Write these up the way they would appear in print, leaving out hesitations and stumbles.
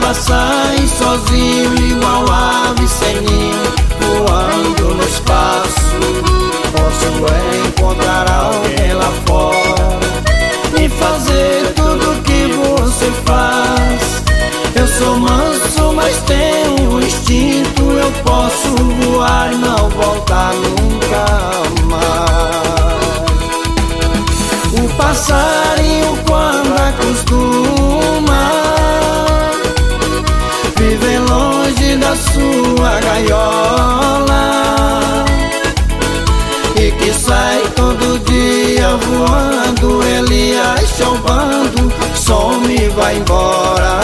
deixava sair sozinho, igual ave sem ninho, voando no espaço. Posso encontrar alguém lá fora e fazer tudo que você faz. Eu sou manso, mas tenho um instinto. Eu posso voar e não voltar nunca mais. O passarinho, quando acostuma viver longe da sua gaiola, e que sai todo dia voando, ele acha o bando, some e vai embora.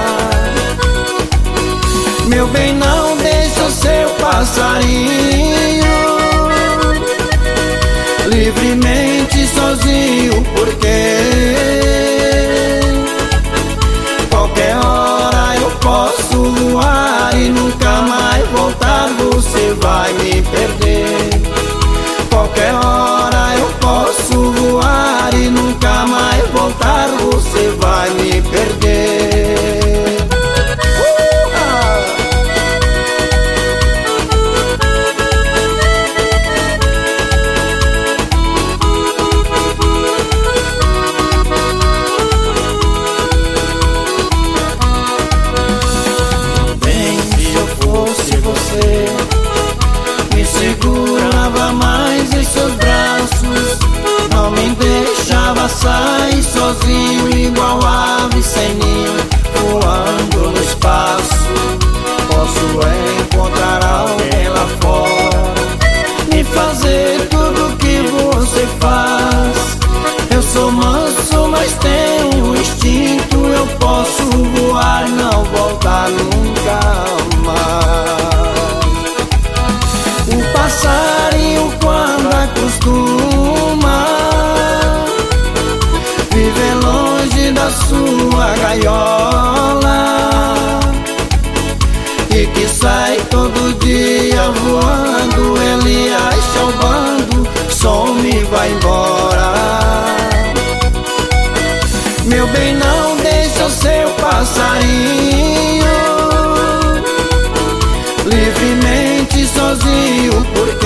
Meu bem, não deixa o seu passarinho livremente sozinho, porque qualquer hora eu posso voar e nunca mais voltar. Você vai me perder. Qualquer hora eu posso voar e nunca mais voltar. Você vai me perder. Me segurava mais em seus braços, não me deixava sair sozinho, igual ave sem ninho, voando no espaço. Posso encontrar alguém lá fora e fazer tudo que você faz. Eu sou manso, mas tenho um instinto. Eu posso voar e não voltar nunca mais. O passarinho, quando acostuma viver longe da sua gaiola, e que sai todo dia voando, ele acha o bando, some e vai embora. Meu bem, não deixa o seu passarinho livremente sozinho, porque